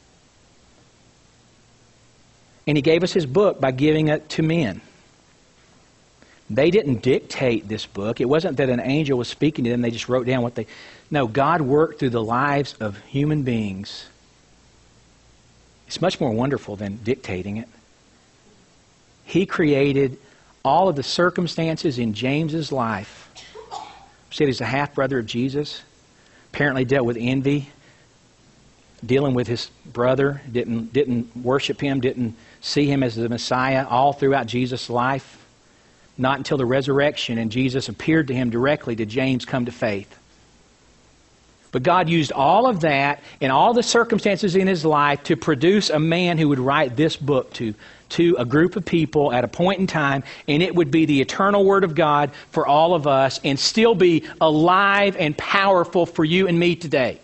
And He gave us His book by giving it to men. They didn't dictate this book. It wasn't that an angel was speaking to them. They just wrote down what they... No, God worked through the lives of human beings. It's much more wonderful than dictating it. He created all of the circumstances in James's life. Said he's a half-brother of Jesus. Apparently dealt with envy. Dealing with his brother. Didn't, didn't worship him. Didn't see him as the Messiah all throughout Jesus' life. Not until the resurrection and Jesus appeared to him directly did James come to faith. But God used all of that and all the circumstances in his life to produce a man who would write this book to, to a group of people at a point in time, and it would be the eternal Word of God for all of us and still be alive and powerful for you and me today.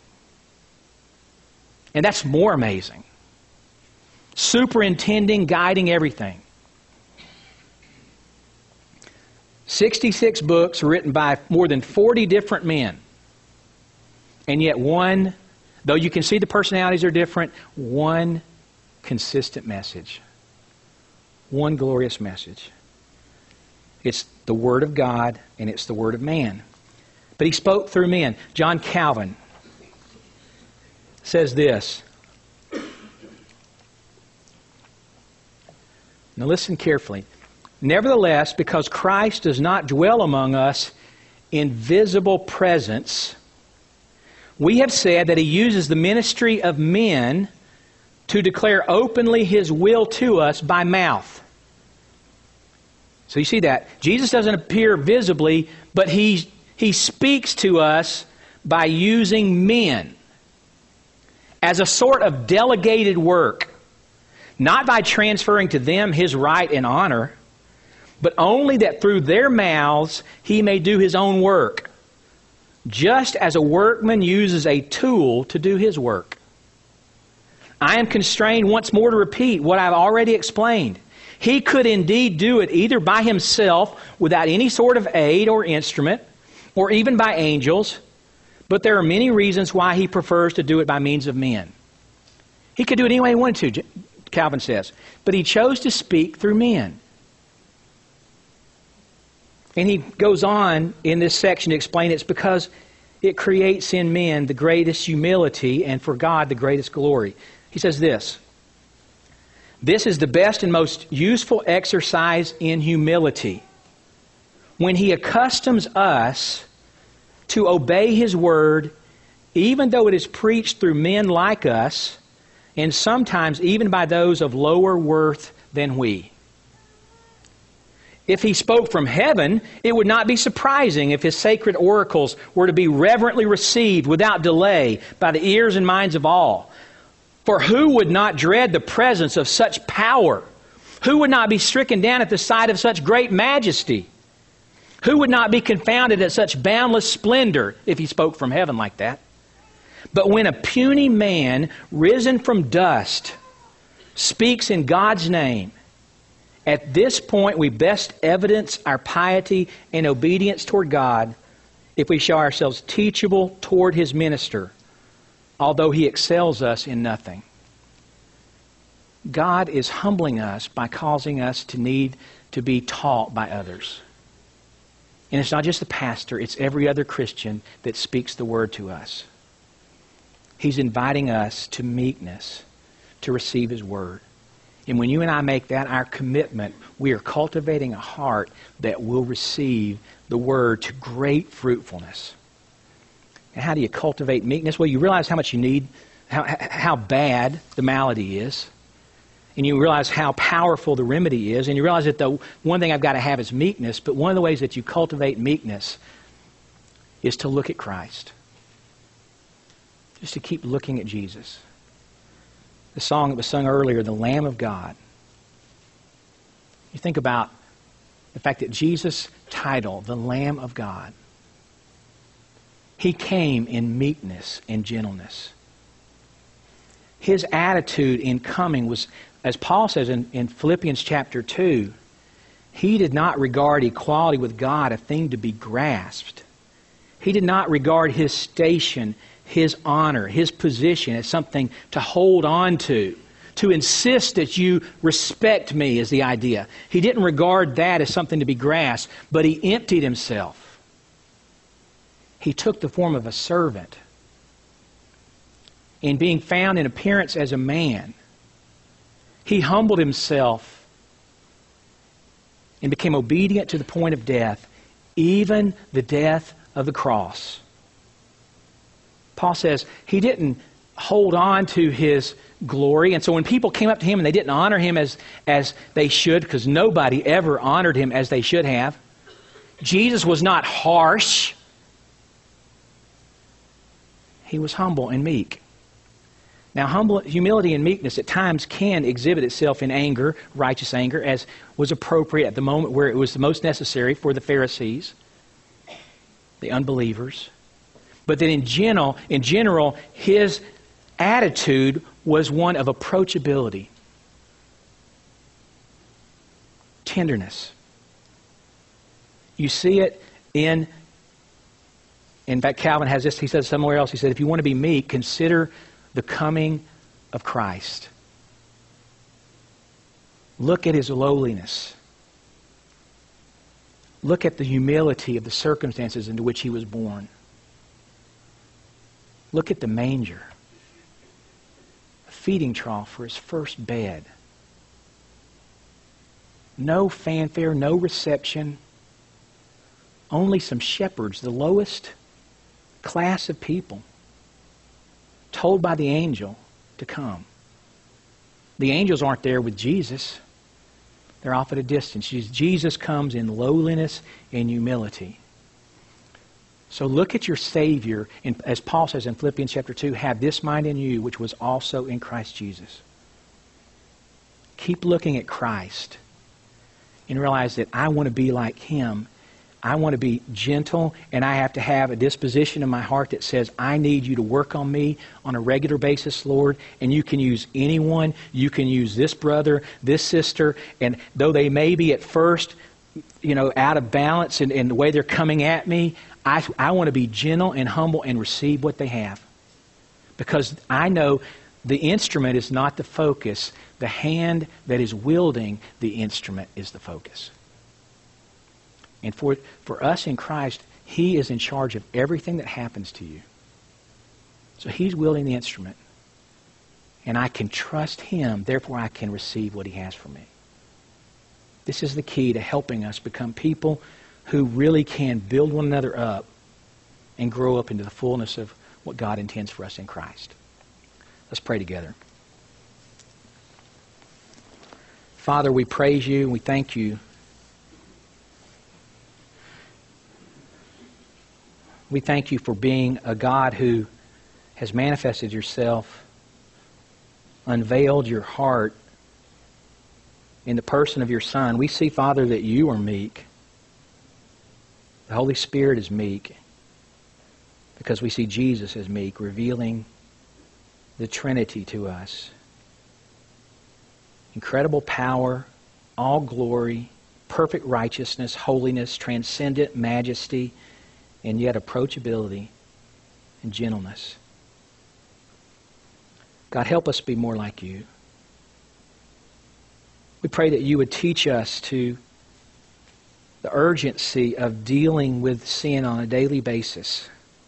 And that's more amazing. Superintending, guiding everything. sixty-six books written by more than forty different men. And yet one, though you can see the personalities are different, one consistent message. One glorious message. It's the Word of God and it's the Word of man. But He spoke through men. John Calvin says this. Now listen carefully. Nevertheless, because Christ does not dwell among us in visible presence, we have said that He uses the ministry of men to declare openly His will to us by mouth. So you see that. Jesus doesn't appear visibly, but He, he speaks to us by using men as a sort of delegated work, not by transferring to them His right and honor, but only that through their mouths He may do His own work, just as a workman uses a tool to do his work. I am constrained once more to repeat what I've already explained. He could indeed do it either by Himself without any sort of aid or instrument, or even by angels, but there are many reasons why he prefers to do it by means of men. He could do it any way he wanted to, Calvin says, but he chose to speak through men. And he goes on in this section to explain it's because it creates in men the greatest humility and for God the greatest glory. He says this, "This is the best and most useful exercise in humility, when he accustoms us to obey his word, even though it is preached through men like us, and sometimes even by those of lower worth than we. If he spoke from heaven, it would not be surprising if his sacred oracles were to be reverently received without delay by the ears and minds of all. For who would not dread the presence of such power? Who would not be stricken down at the sight of such great majesty? Who would not be confounded at such boundless splendor if he spoke from heaven like that? But when a puny man, risen from dust, speaks in God's name, at this point we best evidence our piety and obedience toward God if we show ourselves teachable toward his minister, although he excels us in nothing." God is humbling us by causing us to need to be taught by others. And it's not just the pastor, it's every other Christian that speaks the word to us. He's inviting us to meekness, to receive his word. And when you and I make that our commitment, we are cultivating a heart that will receive the word to great fruitfulness. And how do you cultivate meekness? Well, you realize how much you need, how, how bad the malady is. And you realize how powerful the remedy is. And you realize that the one thing I've got to have is meekness. But one of the ways that you cultivate meekness is to look at Christ. Just to keep looking at Jesus. The song that was sung earlier, the Lamb of God. You think about the fact that Jesus' title, the Lamb of God, he came in meekness and gentleness. His attitude in coming was, as Paul says in, in Philippians chapter two, he did not regard equality with God a thing to be grasped. He did not regard his station, his honor, his position as something to hold on to. To insist that you respect me is the idea. He didn't regard that as something to be grasped, but he emptied himself. He took the form of a servant. And being found in appearance as a man, he humbled himself and became obedient to the point of death, even the death of the cross. Paul says he didn't hold on to his glory. And so when people came up to him and they didn't honor him as, as they should, because nobody ever honored him as they should have, Jesus was not harsh. He was humble and meek. Now, humble, humility and meekness at times can exhibit itself in anger, righteous anger, as was appropriate at the moment where it was the most necessary for the Pharisees, the unbelievers. But then in general, in general, his attitude was one of approachability, tenderness. You see it in, in fact, Calvin has this, he says somewhere else, he said, if you want to be meek, consider the coming of Christ. Look at his lowliness. Look at the humility of the circumstances into which he was born. Look at the manger, a feeding trough for his first bed. No fanfare, no reception. Only some shepherds, the lowest class of people, told by the angel to come. The angels aren't there with Jesus. They're off at a distance. Jesus comes in lowliness and humility. So look at your Savior, and as Paul says in Philippians chapter two, have this mind in you, which was also in Christ Jesus. Keep looking at Christ and realize that I want to be like him. I want to be gentle, and I have to have a disposition in my heart that says, I need you to work on me on a regular basis, Lord, and you can use anyone. You can use this brother, this sister, and though they may be at first, you know, out of balance in, in the way they're coming at me, I, I want to be gentle and humble and receive what they have. Because I know the instrument is not the focus. The hand that is wielding the instrument is the focus. And for, for us in Christ, He is in charge of everything that happens to you. So He's wielding the instrument. And I can trust Him, therefore I can receive what He has for me. This is the key to helping us become people who really can build one another up and grow up into the fullness of what God intends for us in Christ. Let's pray together. Father, we praise You and we thank You. We thank You for being a God who has manifested Yourself, unveiled Your heart in the person of Your Son. We see, Father, that You are meek. The Holy Spirit is meek because we see Jesus as meek, revealing the Trinity to us. Incredible power, all glory, perfect righteousness, holiness, transcendent majesty, and yet approachability and gentleness. God, help us be more like You. We pray that You would teach us to the urgency of dealing with sin on a daily basis.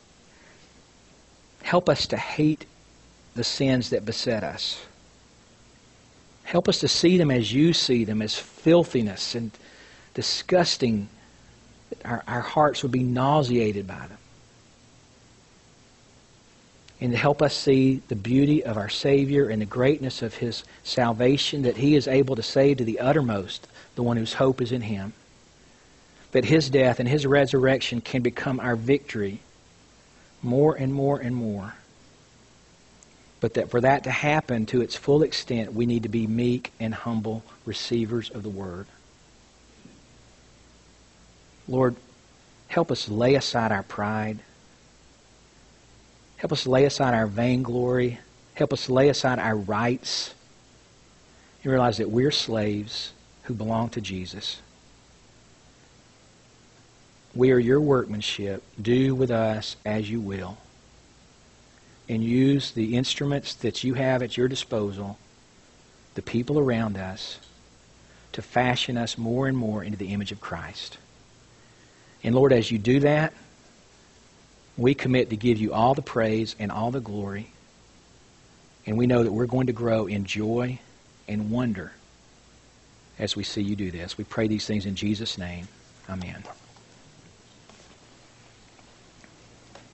Help us to hate the sins that beset us. Help us to see them as You see them, as filthiness and disgusting. Our, our hearts would be nauseated by them. And to help us see the beauty of our Savior and the greatness of His salvation, that He is able to save to the uttermost the one whose hope is in Him. That His death and His resurrection can become our victory more and more and more. But that for that to happen to its full extent, we need to be meek and humble receivers of the Word. Lord, help us lay aside our pride. Help us lay aside our vainglory. Help us lay aside our rights. And realize that we're slaves who belong to Jesus. We are Your workmanship. Do with us as You will. And use the instruments that You have at Your disposal, the people around us, to fashion us more and more into the image of Christ. And Lord, as You do that, we commit to give You all the praise and all the glory. And we know that we're going to grow in joy and wonder as we see You do this. We pray these things in Jesus' name. Amen.